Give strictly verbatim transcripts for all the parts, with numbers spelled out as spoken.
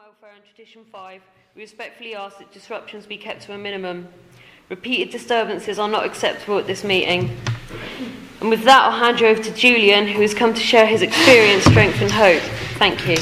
Welfare and Tradition five, we respectfully ask that disruptions be kept to a minimum. Repeated disturbances are not acceptable at this meeting. And with that, I'll hand you over to Julian, who has come to share his experience, strength and hope. Thank you.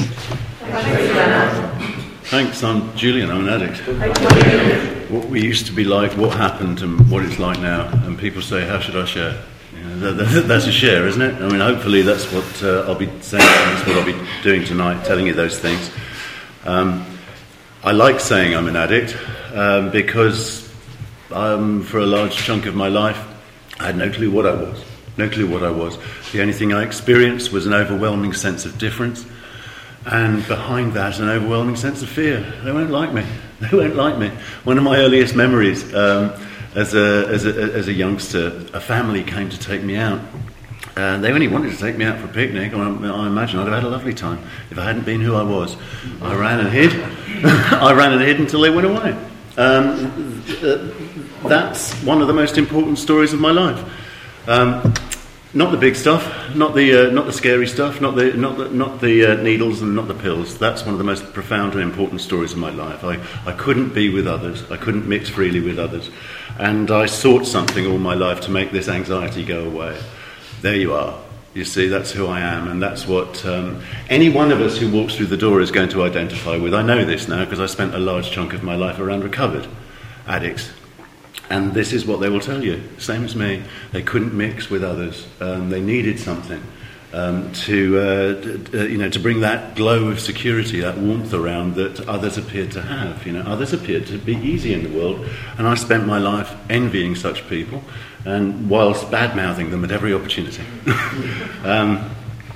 Thanks, I'm Julian, I'm an addict. What we used to be like, what happened and what it's like now, and people say, how should I share? You know, that, that, that's a share, isn't it? I mean, hopefully that's what uh, I'll be saying, that's what I'll be doing tonight, telling you those things. Um, I like saying I'm an addict um, because um, for a large chunk of my life I had no clue what I was, no clue what I was. The only thing I experienced was an overwhelming sense of difference, and behind that an overwhelming sense of fear. They won't like me, they won't like me. One of my earliest memories um, as, a, as, a, as a youngster, a family came to take me out. Uh, they only wanted to take me out for a picnic. I, I imagine I'd have had a lovely time if I hadn't been who I was. I ran and hid. I ran and hid until they went away. Um, uh, that's one of the most important stories of my life. Um, not the big stuff, not the uh, not the scary stuff, not the not the not the uh, needles and not the pills. That's one of the most profound and important stories of my life. I, I couldn't be with others. I couldn't mix freely with others, and I sought something all my life to make this anxiety go away. There you are. You see, that's who I am, and that's what um, any one of us who walks through the door is going to identify with. I know this now because I spent a large chunk of my life around recovered addicts, and this is what they will tell you. Same as me, they couldn't mix with others. Um, they needed something um, to, uh, d- uh, you know, to bring that glow of security, that warmth around that others appeared to have. You know, others appeared to be easy in the world, and I spent my life envying such people, and whilst bad-mouthing them at every opportunity. um,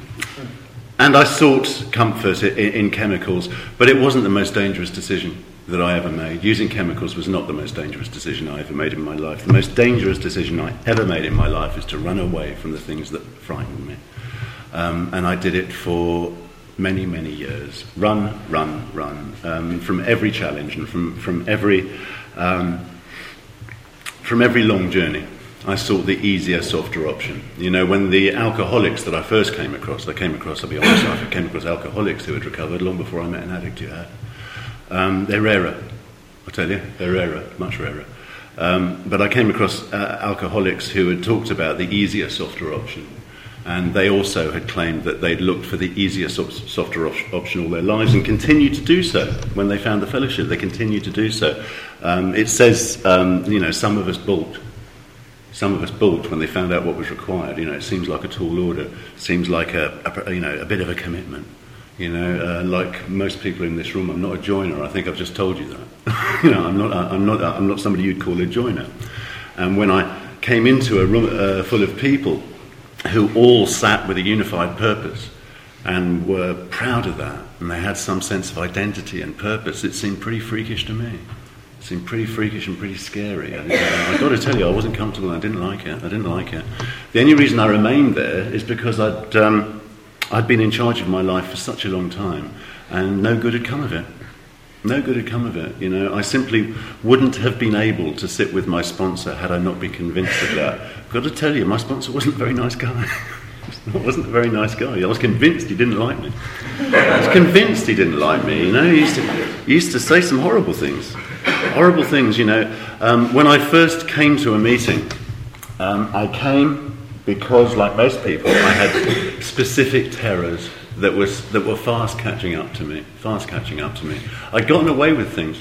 and I sought comfort in, in chemicals, but it wasn't the most dangerous decision that I ever made. Using chemicals was not the most dangerous decision I ever made in my life. The most dangerous decision I ever made in my life is to run away from the things that frightened me. Um, and I did it for many, many years. Run, run, run. Um, from every challenge and from, from every um, from every long journey. I sought the easier, softer option. You know, when the alcoholics that I first came across, I came across, I'll be honest, I came across alcoholics who had recovered long before I met an addict who had. Um, they're rarer, I tell you, they're rarer, much rarer. Um, but I came across uh, alcoholics who had talked about the easier, softer option. And they also had claimed that they'd looked for the easier, softer op- option all their lives and continued to do so when they found the fellowship. They continued to do so. Um, it says, um, you know, some of us balked. Some of us balked when they found out what was required. You know, it seems like a tall order. It seems like a, a you know a bit of a commitment. You know, uh, like most people in this room, I'm not a joiner. I think I've just told you that. you know, I'm not. I'm not. I'm not somebody you'd call a joiner. And when I came into a room uh, full of people who all sat with a unified purpose and were proud of that, and they had some sense of identity and purpose, it seemed pretty freakish to me. It seemed pretty freakish and pretty scary. I, I've got to tell you, I wasn't comfortable. I didn't like it. I didn't like it. The only reason I remained there is because I'd um, I'd been in charge of my life for such a long time, and no good had come of it. No good had come of it. You know, I simply wouldn't have been able to sit with my sponsor had I not been convinced of that. I've got to tell you, my sponsor wasn't a very nice guy. He wasn't a very nice guy. I was convinced he didn't like me. I was convinced he didn't like me. You know, he used to, he used to say some horrible things. Horrible things, you know. Um, when I first came to a meeting, um, I came because, like most people, I had specific terrors that was that were fast catching up to me. Fast catching up to me. I'd gotten away with things.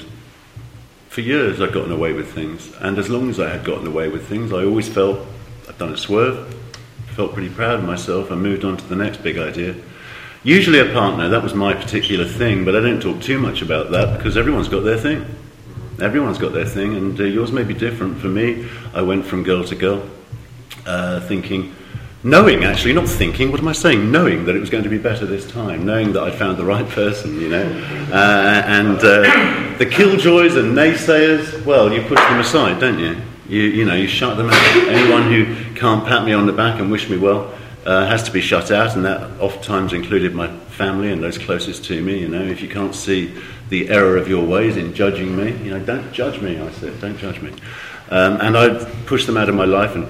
For years I'd gotten away with things. And as long as I had gotten away with things, I always felt I'd done a swerve. Felt pretty proud of myself. I moved on to the next big idea. Usually a partner, that was my particular thing, but I don't talk too much about that because everyone's got their thing. Everyone's got their thing, and uh, yours may be different. For me, I went from girl to girl, uh, thinking, knowing actually, not thinking, what am I saying? Knowing that it was going to be better this time, knowing that I'd found the right person, you know. Uh, and uh, the killjoys and naysayers, well, you push them aside, don't you? You, you know, you shut them out. Anyone who can't pat me on the back and wish me well uh, has to be shut out, and that oftentimes included my family and those closest to me. You know, if you can't see the error of your ways in judging me, you know, don't judge me. I said, don't judge me. Um, and I pushed them out of my life and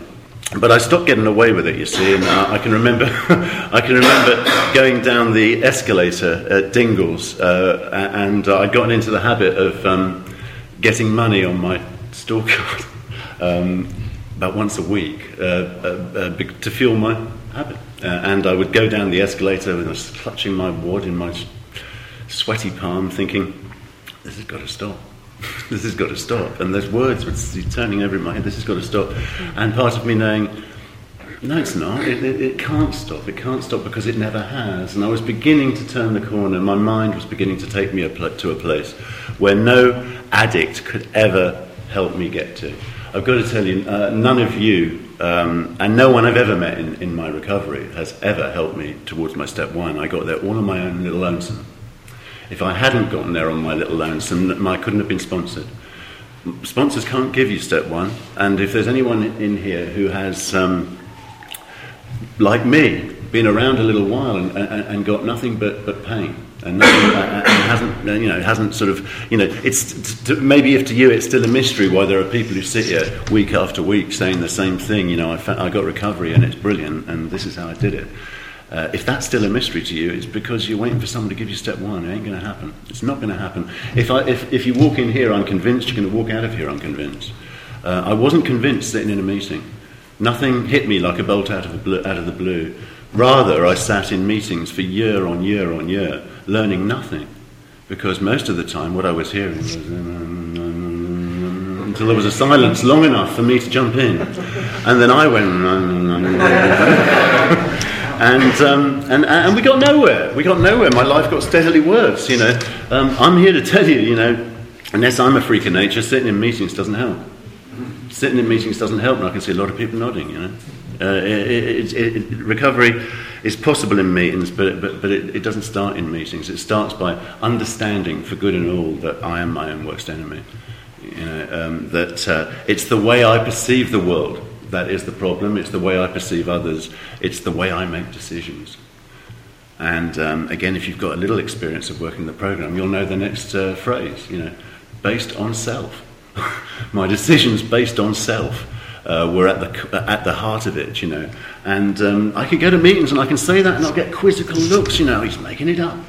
But I stopped getting away with it, you see, and uh, I can remember, I can remember going down the escalator at Dingles, uh, and uh, I'd gotten into the habit of um, getting money on my store card um, about once a week uh, uh, uh, to fuel my habit. Uh, and I would go down the escalator and I was clutching my wad in my sweaty palm, thinking, "This has got to stop." This has got to stop. And those words were turning over in my head, this has got to stop. And part of me knowing, no, it's not. It, it, it can't stop. It can't stop because it never has. And I was beginning to turn the corner. My mind was beginning to take me a pl- to a place where no addict could ever help me get to. I've got to tell you, uh, none of you, um, and no one I've ever met in, in my recovery has ever helped me towards my step one. I got there all on my own little lonesome. If I hadn't gotten there on my little lonesome, I couldn't have been sponsored. Sponsors can't give you step one, and if there's anyone in here who has, um, like me, been around a little while and, and, and got nothing but, but pain, and, nothing, and hasn't, you know, hasn't sort of, you know, it's to, maybe if to you it's still a mystery why there are people who sit here week after week saying the same thing. You know, I, fa- I got recovery and it's brilliant, and this is how I did it. Uh, if that's still a mystery to you, it's because you're waiting for someone to give you step one. It ain't going to happen. It's not going to happen. If, I, if, if you walk in here unconvinced, you're going to walk out of here unconvinced. Uh, I wasn't convinced sitting in a meeting. Nothing hit me like a bolt out of, a blue, out of the blue. Rather, I sat in meetings for year on year on year, learning nothing. Because most of the time, what I was hearing was... until there was a silence long enough for me to jump in. And then I went... And, um, and and we got nowhere. We got nowhere. My life got steadily worse. You know, um, I'm here to tell you. You know, unless I'm a freak of nature, sitting in meetings doesn't help. Sitting in meetings doesn't help, and I can see a lot of people nodding. You know, uh, it, it, it, it, recovery is possible in meetings, but but but it, it doesn't start in meetings. It starts by understanding, for good and all, that I am my own worst enemy. You know, um, that uh, it's the way I perceive the world. That is the problem. It's the way I perceive others. It's the way I make decisions. And um, again, if you've got a little experience of working the program, you'll know the next uh, phrase, you know, based on self. My decisions based on self uh, were at the at the heart of it, you know. And um, I can go to meetings and I can say that and I'll get quizzical looks, you know, he's making it up.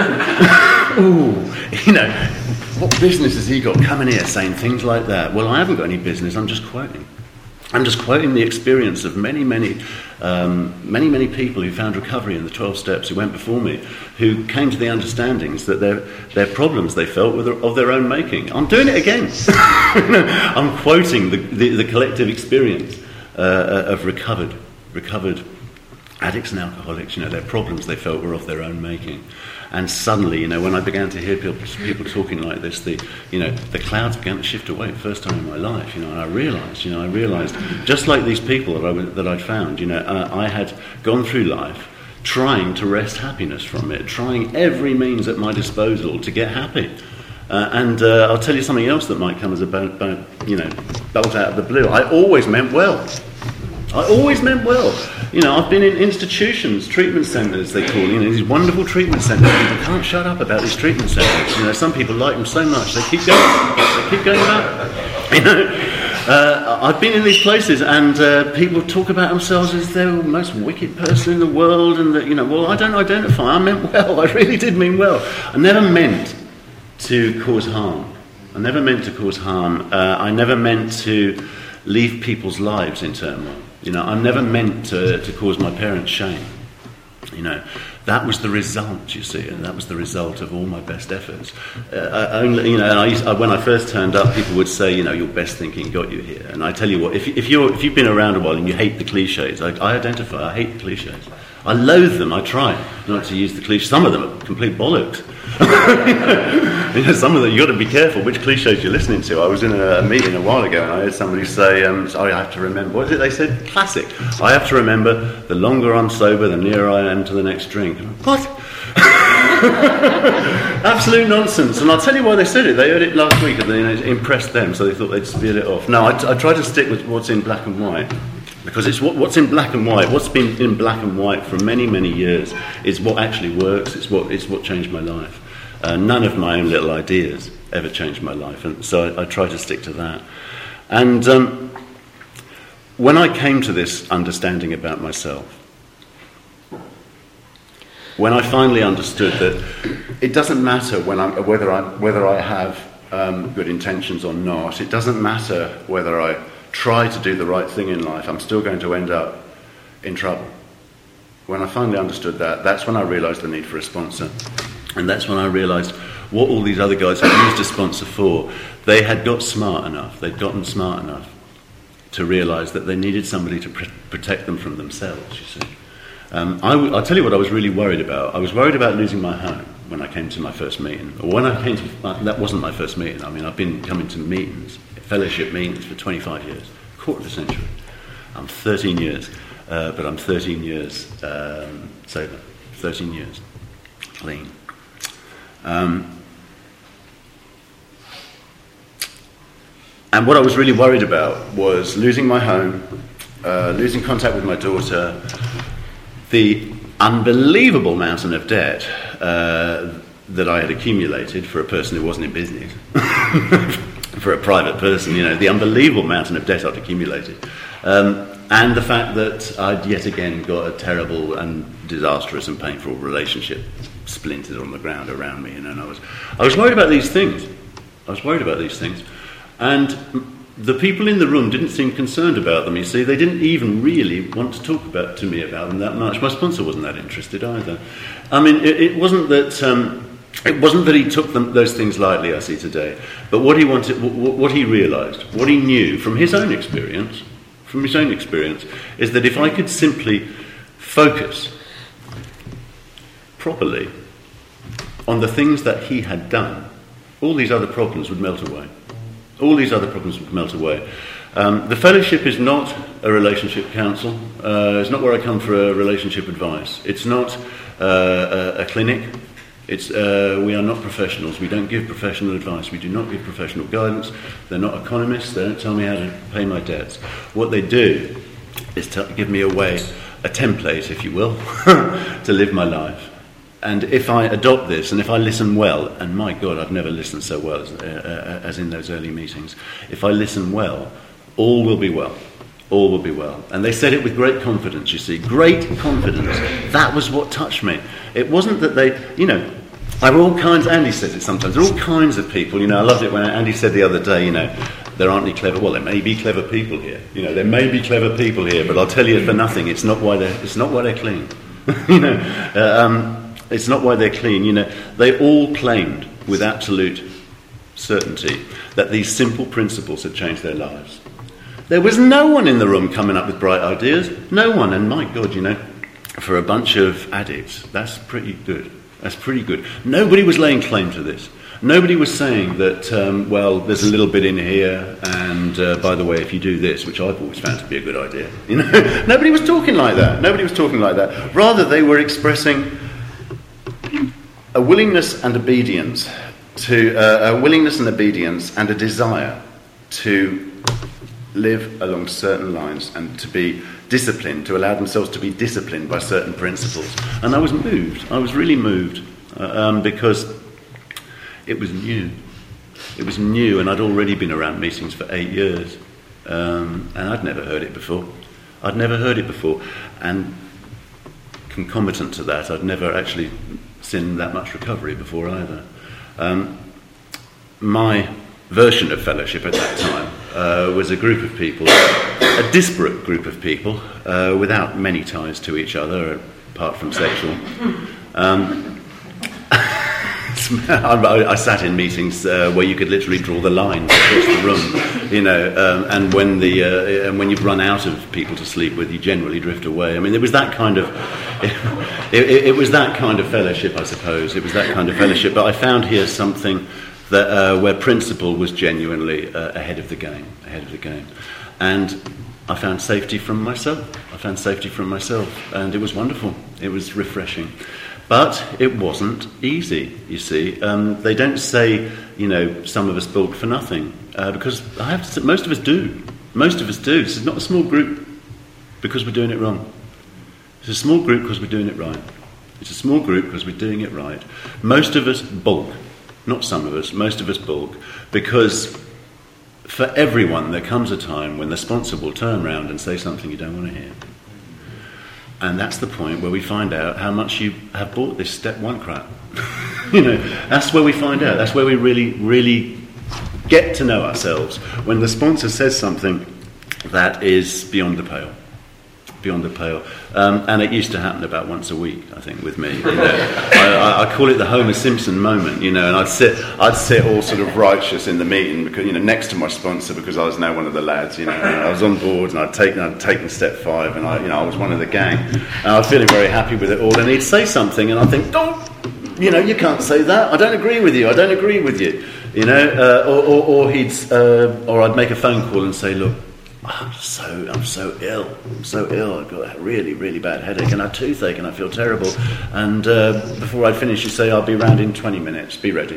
Ooh, you know, what business has he got coming here saying things like that? Well, I haven't got any business, I'm just quoting. I'm just quoting the experience of many, many, um, many, many people who found recovery in the twelve steps who went before me, who came to the understandings that their their problems they felt were of their own making. I'm doing it again. I'm quoting the, the, the collective experience uh, of recovered, recovered addicts and alcoholics. You know, their problems they felt were of their own making. And suddenly, you know, when I began to hear people, people talking like this, the, you know, the clouds began to shift away. First time in my life, you know, and I realised, you know, I realised, just like these people that I that I'd found, you know, uh, I had gone through life trying to wrest happiness from it, trying every means at my disposal to get happy. Uh, and uh, I'll tell you something else that might come as a bolt, you know, bolt out of the blue. I always meant well. I always meant well. You know, I've been in institutions, treatment centres, they call, you know, these wonderful treatment centres. People can't shut up about these treatment centres. You know, some people like them so much, they keep going. They keep going back. You know, uh, I've been in these places and uh, people talk about themselves as they're the most wicked person in the world and that, you know, well, I don't identify. I meant well. I really did mean well. I never meant to cause harm. I never meant to cause harm. Uh, I never meant to leave people's lives in turmoil. You know, I never meant to, to cause my parents shame. You know, that was the result, you see, and that was the result of all my best efforts. Uh, only, you know, and I used, I, when I first turned up, people would say, you know, your best thinking got you here. And I tell you what, if, if, you're, if you've been around a while and you hate the cliches, I, I identify, I hate the cliches. I loathe them, I try not to use the cliches. Some of them are complete bollocks. You know, some of them, you've got to be careful which cliches you're listening to. I was in a, a meeting a while ago and I heard somebody say, um, sorry, I have to remember, what is it they said? Classic. I have to remember, the longer I'm sober, the nearer I am to the next drink. What? Absolute nonsense. And I'll tell you why they said it. They heard it last week and you know, it impressed them, so they thought they'd speed it off. No, I, I try to stick with what's in black and white. Because it's what, what's in black and white, what's been in black and white for many, many years is what actually works, it's what, it's what changed my life. Uh, none of my own little ideas ever changed my life, and so I, I try to stick to that. And um, when I came to this understanding about myself, when I finally understood that it doesn't matter when I'm, whether I whether I have um, good intentions or not, it doesn't matter whether I try to do the right thing in life, I'm still going to end up in trouble. When I finally understood that, that's when I realised the need for a sponsor. And that's when I realised what all these other guys had used a sponsor for. They had got smart enough, they'd gotten smart enough to realise that they needed somebody to pr- protect them from themselves, you see. Um, I w- I'll tell you what I was really worried about. I was worried about losing my home when I came to my first meeting. Or when I came to, uh, that wasn't my first meeting. I mean, I've been coming to meetings, fellowship meetings for twenty-five years, a quarter of a century. I'm thirteen years, uh, but I'm thirteen years um, sober, thirteen years clean. Um, and what I was really worried about was losing my home, uh, losing contact with my daughter, the unbelievable mountain of debt uh, that I had accumulated for a person who wasn't in business, for a private person, you know, the unbelievable mountain of debt I'd accumulated, um, and the fact that I'd yet again got a terrible and disastrous and painful relationship splintered on the ground around me, you know, and I was, I was worried about these things. I was worried about these things, and the people in the room didn't seem concerned about them, you see. They didn't even really want to talk about to me about them that much. My sponsor wasn't that interested either. I mean, it, it wasn't that um, it wasn't that he took them, those things lightly, I see today, but what he wanted, what, what he realised, what he knew from his own experience, from his own experience, is that if I could simply focus properly on the things that he had done, all these other problems would melt away. All these other problems would melt away. Um, the fellowship is not a relationship counsel. Uh, it's not where I come for a relationship advice. It's not uh, a, a clinic. It's uh, we are not professionals. We don't give professional advice. We do not give professional guidance. They're not economists. They don't tell me how to pay my debts. What they do is to give me a way, a template, if you will, to live my life. And if I adopt this, and if I listen well, and my God, I've never listened so well as, uh, as in those early meetings, if I listen well, all will be well. All will be well. And they said it with great confidence, you see. Great confidence. That was what touched me. It wasn't that they, you know, there were all kinds, Andy says it sometimes, there are all kinds of people, you know, I loved it when Andy said the other day, you know, there aren't any clever, well, there may be clever people here. You know, there may be clever people here, but I'll tell you for nothing, it's not why they're, it's not why they're clean. you know, uh, um... It's not why they're clean, you know. They all claimed with absolute certainty that these simple principles had changed their lives. There was no one in the room coming up with bright ideas. No one. And my God, you know, for a bunch of addicts, that's pretty good. That's pretty good. Nobody was laying claim to this. Nobody was saying that, um, well, there's a little bit in here, and uh, by the way, if you do this, which I've always found to be a good idea, you know, nobody was talking like that. Nobody was talking like that. Rather, they were expressing a willingness and obedience to uh, a willingness and obedience and a desire to live along certain lines and to be disciplined, to allow themselves to be disciplined by certain principles. And I was moved. I was really moved uh, um, because it was new. It was new, and I'd already been around meetings for eight years, um, and I'd never heard it before. I'd never heard it before, and concomitant to that, I'd never actually seen that much recovery before either. Um, my version of fellowship at that time uh, was a group of people, a disparate group of people, uh, without many ties to each other, apart from sexual. Um, I, I sat in meetings uh, where you could literally draw the line across the room, you know, um, and when the uh, and when you've run out of people to sleep with, you generally drift away. I mean, it was that kind of it, it, it was that kind of fellowship, I suppose. It was that kind of fellowship. But I found here something that uh, where principle was genuinely uh, ahead of the game, ahead of the game, and I found safety from myself. I found safety from myself, and it was wonderful. It was refreshing. But it wasn't easy, you see. Um, they don't say, you know, some of us bulk for nothing, uh, because I have to say, most of us do. Most of us do. This is not a small group because we're doing it wrong. It's a small group because we're doing it right. It's a small group because we're doing it right. Most of us bulk, not some of us, most of us bulk, because for everyone, there comes a time when the sponsor will turn around and say something you don't want to hear. And that's the point where we find out how much you have bought this step one crap. You know, that's where we find out. That's where we really, really get to know ourselves. When the sponsor says something that is beyond the pale. Beyond the pale. Um, and it used to happen about once a week, I think, with me. You know. I, I, I call it the Homer Simpson moment, you know, and I'd sit I'd sit all sort of righteous in the meeting, because, you know, next to my sponsor, because I was now one of the lads, you know, and I was on board, and I'd taken I'd taken step five, and I you know I was one of the gang, and I was feeling very happy with it all, and he'd say something, and I think, don't, you know, you can't say that, I don't agree with you, I don't agree with you, you know, uh, or, or, or he'd uh, or I'd make a phone call and say, look, I'm so I'm so ill. I'm so ill. I've got a really, really bad headache and a toothache, and I feel terrible. And uh, before I'd finish, you say, I'll be round in twenty minutes. Be ready.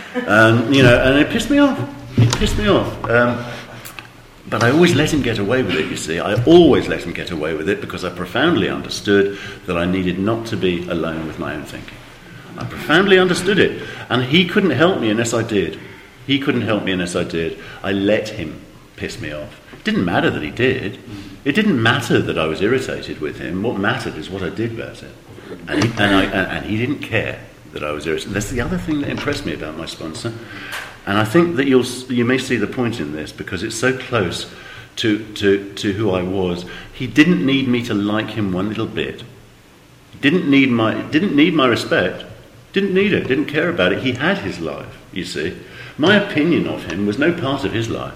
Um, you know, and it pissed me off. It pissed me off. Um, but I always let him get away with it, you see. I always let him get away with it because I profoundly understood that I needed not to be alone with my own thinking. I profoundly understood it. And he couldn't help me unless I did. He couldn't help me unless I did. I let him piss me off. It didn't matter that he did. It didn't matter that I was irritated with him. What mattered is what I did about it. And he, and I, and, and he didn't care that I was irritated. That's the other thing that impressed me about my sponsor. And I think that you'll you may see the point in this, because it's so close to, to, to who I was. He didn't need me to like him one little bit. He didn't need my didn't need my respect. Didn't need it. Didn't care about it. He had his life, you see. My opinion of him was no part of his life.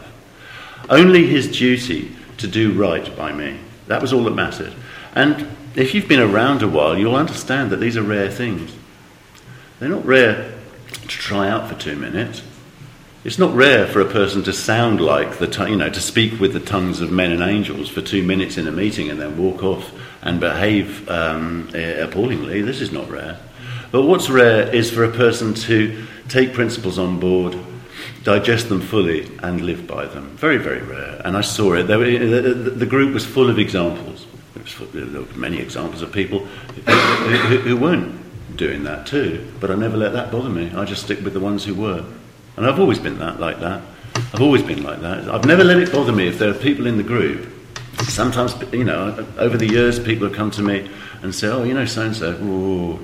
Only his duty to do right by me. That was all that mattered. And if you've been around a while, you'll understand that these are rare things. They're not rare to try out for two minutes. It's not rare for a person to sound like the, t- you know, to speak with the tongues of men and angels for two minutes in a meeting and then walk off and behave um, appallingly. This is not rare. But what's rare is for a person to take principles on board, digest them fully, and live by them. Very, very rare. And I saw it. There were, the, the group was full of examples. It was full, there were many examples of people who, who, who weren't doing that too. But I never let that bother me. I just stick with the ones who were. And I've always been that, like that. I've always been like that. I've never let it bother me if there are people in the group. Sometimes, you know, over the years, people have come to me and say, oh, you know, so-and-so, whoa.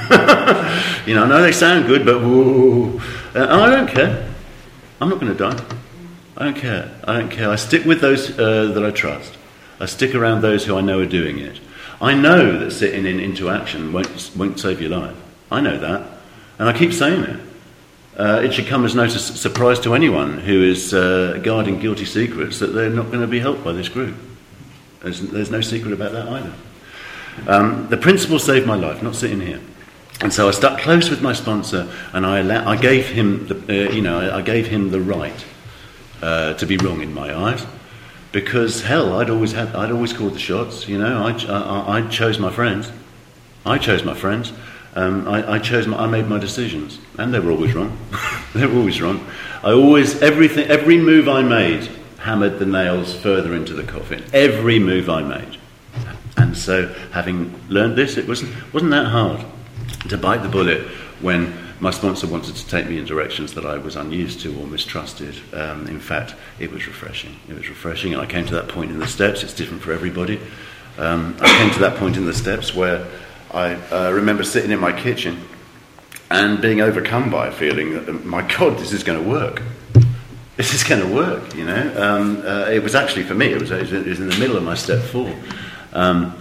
You know, I know they sound good, but whoa. And I don't care. I'm not going to die. I don't care. I don't care. I stick with those uh, that I trust. I stick around those who I know are doing it. I know that sitting in into action won't, won't save your life. I know that. And I keep saying it. Uh, it should come as no su- surprise to anyone who is uh, guarding guilty secrets that they're not going to be helped by this group. There's, there's no secret about that either. Um, the principle saved my life, not sitting here. And so I stuck close with my sponsor, and I, allow, I gave him the, uh, you know, I, I gave him the right uh, to be wrong in my eyes, because hell, I'd always had, I'd always called the shots. You know, I, I, I chose my friends. I chose my friends. Um, I, I chose. My, I made my decisions, and they were always wrong. They were always wrong. I always everything, every move I made hammered the nails further into the coffin. Every move I made, and so having learned this, it wasn't wasn't that hard to bite the bullet when my sponsor wanted to take me in directions that I was unused to or mistrusted. Um, in fact, it was refreshing. It was refreshing, and I came to that point in the steps. It's different for everybody. Um, I came to that point in the steps where I uh, remember sitting in my kitchen and being overcome by a feeling that, my God, this is going to work. This is going to work, you know. Um, uh, it was actually, for me, it was, it was in the middle of my step four. Um,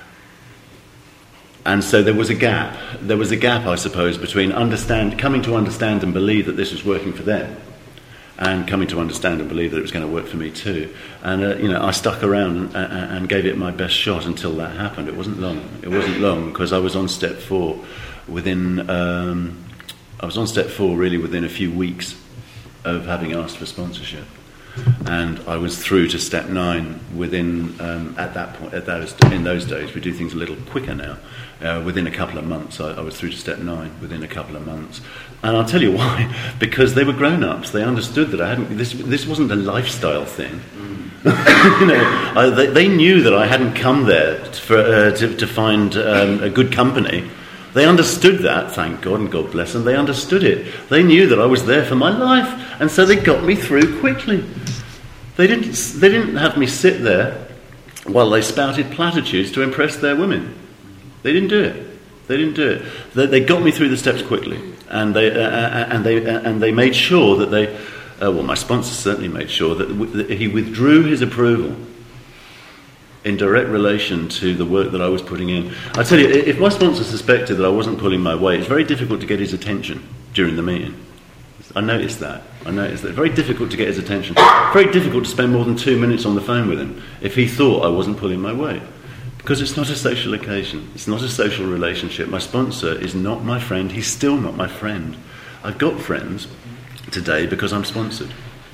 and so there was a gap. There was a gap, I suppose, between understand, coming to understand and believe that this was working for them, and coming to understand and believe that it was going to work for me too. And, uh, you know, I stuck around and, and gave it my best shot until that happened. It wasn't long. It wasn't long, because I was on step four within, um, I was on step four really within a few weeks of having asked for sponsorship. And I was through to step nine within, um, at that point, at those, in those days, we do things a little quicker now. Uh, within a couple of months, I, I was through to step nine within a couple of months. And I'll tell you why, because they were grown-ups. They understood that I hadn't, this, this wasn't a lifestyle thing. Mm. You know, I, they, they knew that I hadn't come there for, uh, to, to find um, a good company. They understood that, thank God, and God bless them. They understood it. They knew that I was there for my life, and so they got me through quickly. They didn't, they didn't have me sit there while they spouted platitudes to impress their women. They didn't do it. They didn't do it. They, they got me through the steps quickly, and they uh, and they uh, and they made sure that they, uh, well, my sponsor certainly made sure that, w- that he withdrew his approval in direct relation to the work that I was putting in. I tell you, if my sponsor suspected that I wasn't pulling my weight, it's very difficult to get his attention during the meeting. I noticed that. I noticed that. Very difficult to get his attention. Very difficult to spend more than two minutes on the phone with him if he thought I wasn't pulling my weight. Because it's not a social occasion. It's not a social relationship. My sponsor is not my friend. He's still not my friend. I've got friends today because I'm sponsored.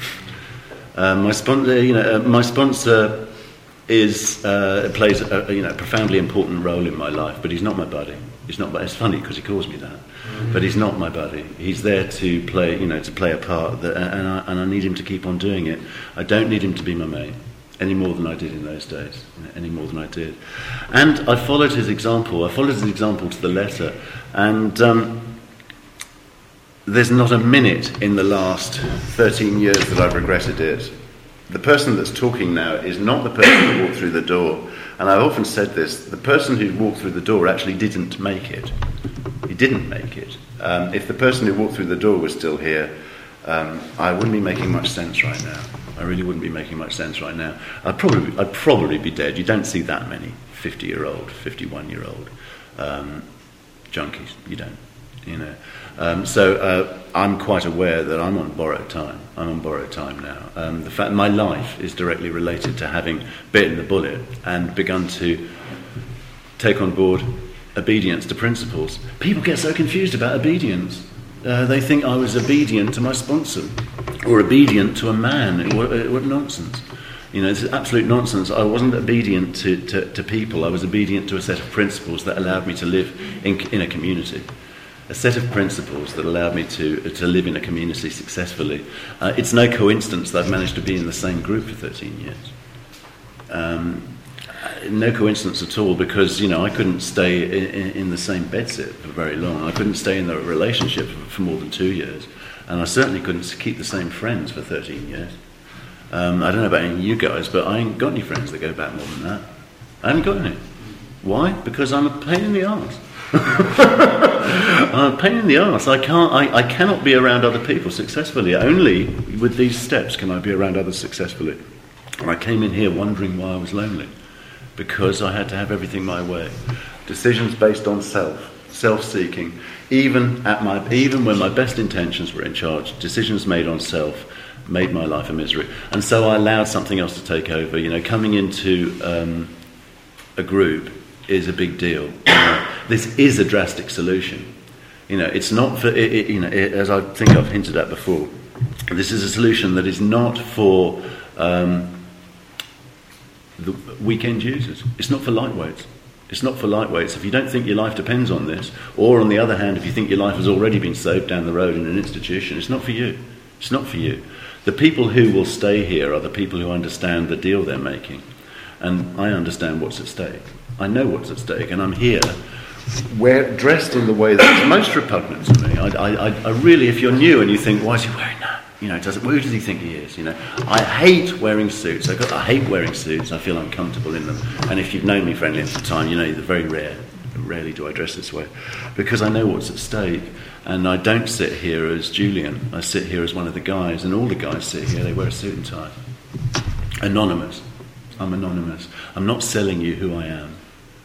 Um, my sponsor, you know, uh, my sponsor is uh, plays a, you know, a profoundly important role in my life, but he's not my buddy. He's not. It's funny because he calls me that, mm-hmm. but he's not my buddy. He's there to play, you know, to play a part, that, and I and I need him to keep on doing it. I don't need him to be my mate any more than I did in those days, any more than I did. And I followed his example. I followed his example to the letter, and um, there's not a minute in the last thirteen years that I've regretted it. The person that's talking now is not the person who walked through the door. And I've often said this, the person who walked through the door actually didn't make it. He didn't make it. Um, if the person who walked through the door was still here, um, I wouldn't be making much sense right now. I really wouldn't be making much sense right now. I'd probably, I'd probably be dead. You don't see that many fifty-year-old, fifty-one-year-old um, junkies. You don't, you know. Um, so uh, I'm quite aware that I'm on borrowed time. I'm on borrowed time now. Um, the fact my life is directly related to having bitten the bullet and begun to take on board obedience to principles. People get so confused about obedience. Uh, they think I was obedient to my sponsor or obedient to a man. What, what nonsense. You know, it's absolute nonsense. I wasn't obedient to, to, to people. I was obedient to a set of principles that allowed me to live in, in a community. A set of principles that allowed me to to live in a community successfully. Uh, it's no coincidence that I've managed to be in the same group for thirteen years. Um, no coincidence at all, because, you know, I couldn't stay in, in the same bedsit for very long. I couldn't stay in the relationship for, for more than two years. And I certainly couldn't keep the same friends for thirteen years. Um, I don't know about any of you guys, but I ain't got any friends that go back more than that. I haven't got any. Why? Because I'm a pain in the arse. I'm a pain in the arse. I can't. I, I cannot be around other people successfully. Only with these steps can I be around others successfully. And I came in here wondering why I was lonely, because I had to have everything my way. Decisions based on self, self-seeking. Even at my, even when my best intentions were in charge, decisions made on self made my life a misery. And so I allowed something else to take over. You know, coming into um, a group is a big deal. You know, this is a drastic solution. You know, it's not for, it, it, you know, it, as I think I've hinted at before, this is a solution that is not for um, the weekend users. It's not for lightweights. It's not for lightweights. If you don't think your life depends on this, or on the other hand, if you think your life has already been saved down the road in an institution, it's not for you. It's not for you. The people who will stay here are the people who understand the deal they're making. And I understand what's at stake. I know what's at stake, and I'm here, where dressed in the way that's most repugnant to me. I, I, I really, if you're new and you think, why is he wearing that? You know, does it, who does he think he is? You know, I hate wearing suits. I, got, I hate wearing suits. I feel uncomfortable in them. And if you've known me for any length of time, you know they're very rare. Rarely do I dress this way, because I know what's at stake. And I don't sit here as Julian. I sit here as one of the guys, and all the guys sit here. They wear a suit and tie. Anonymous. I'm anonymous. I'm not selling you who I am.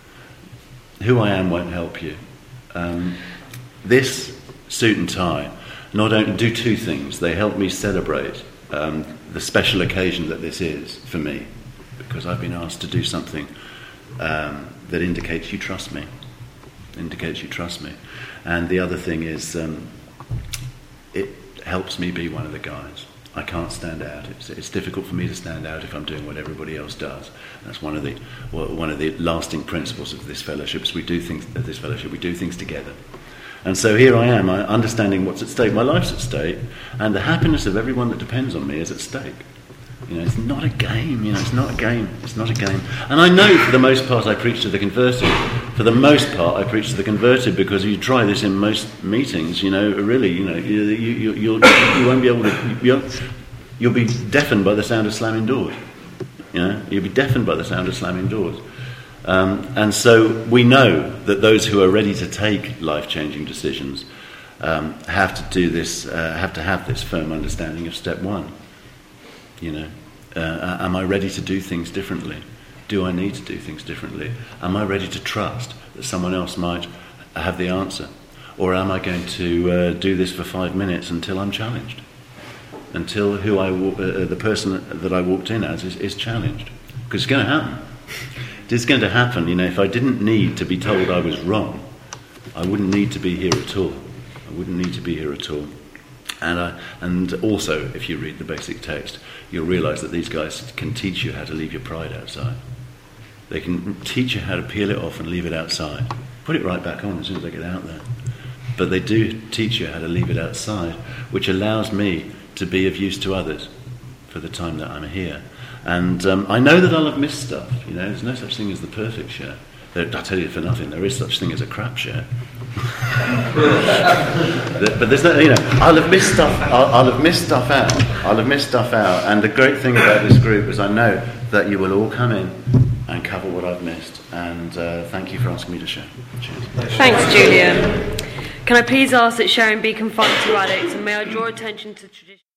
Who I am won't help you. Um, this suit and tie not only do two things. They help me celebrate um, the special occasion that this is for me, because I've been asked to do something um, that indicates you trust me. Indicates you trust me. And the other thing is, um, it helps me be one of the guys. I can't stand out. It's, it's difficult for me to stand out if I'm doing what everybody else does. That's one of the well, one of the lasting principles of this fellowship. Is we do things at this fellowship. We do things together. And so here I am, I, understanding what's at stake. My life's at stake, and the happiness of everyone that depends on me is at stake. You know, it's not a game. You know, it's not a game. It's not a game. And I know, for the most part, I preach to the converted. For the most part, I preach to the converted, because you try this in most meetings. You know, really, you know, you you you, you'll, you won't be able to. You You'll be deafened by the sound of slamming doors. You know, you'll be deafened by the sound of slamming doors. Um, and so we know that those who are ready to take life-changing decisions um, have to do this, uh, have to have this firm understanding of step one. You know, uh, am I ready to do things differently? Do I need to do things differently? Am I ready to trust that someone else might have the answer? Or am I going to uh, do this for five minutes until I'm challenged? Until who I uh, the person that I walked in as is, is challenged? Because it's going to happen. It's going to happen. You know, if I didn't need to be told I was wrong, I wouldn't need to be here at all. I wouldn't need to be here at all. And I, and also, if you read the basic text, you'll realise that these guys can teach you how to leave your pride outside. They can teach you how to peel it off and leave it outside. Put it right back on as soon as they get out there. But they do teach you how to leave it outside, which allows me to be of use to others for the time that I'm here. And um, I know that I'll have missed stuff. You know, there's no such thing as the perfect share. There, I tell you for nothing, there is such thing as a crap share. But there's no, you know, I'll have missed stuff. I'll, I'll have missed stuff out. I'll have missed stuff out. And the great thing about this group is I know that you will all come in and cover what I've missed. And uh, thank you for asking me to share. Cheers. Thanks, Julian. Can I please ask that sharing be confined to addicts, and may I draw attention to tradition?